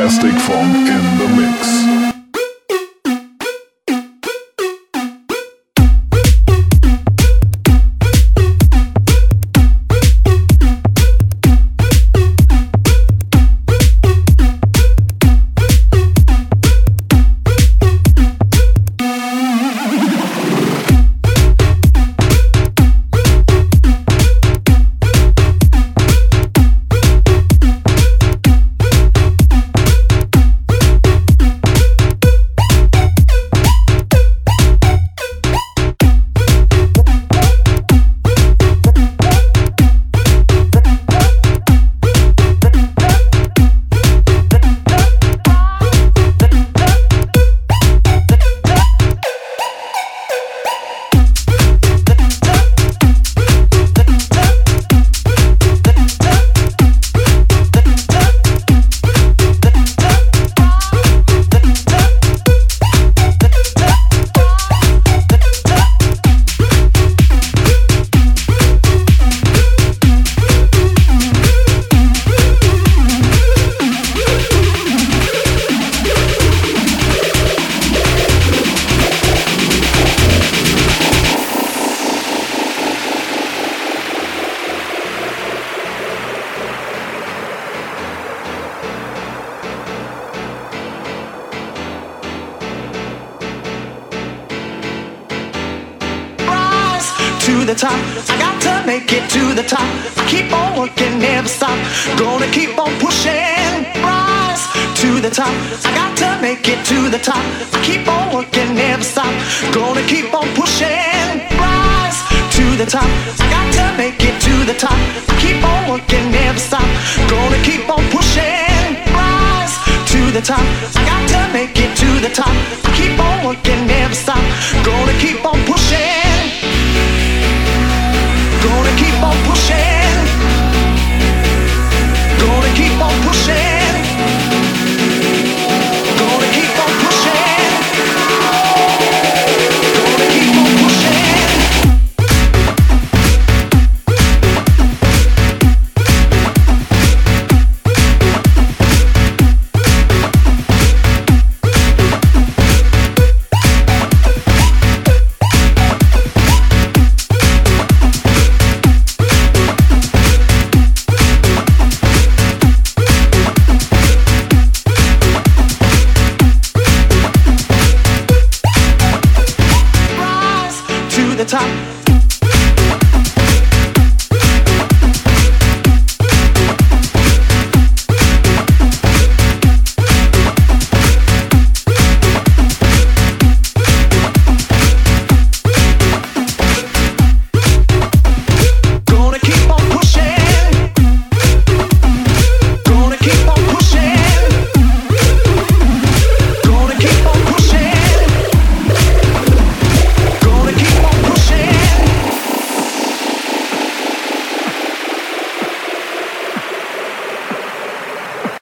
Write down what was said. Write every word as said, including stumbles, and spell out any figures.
Plastic Funk in the mix. To the top, I got to make it to the top. I keep on working, never stop. Gonna keep on pushing, rise to the top. I got to make it to the top. I keep on working, never stop. Gonna keep on pushing, rise to the top. I got to make it to the top. I keep on working, never stop. Gonna keep on pushing, rise to the top. I got to make it to the top.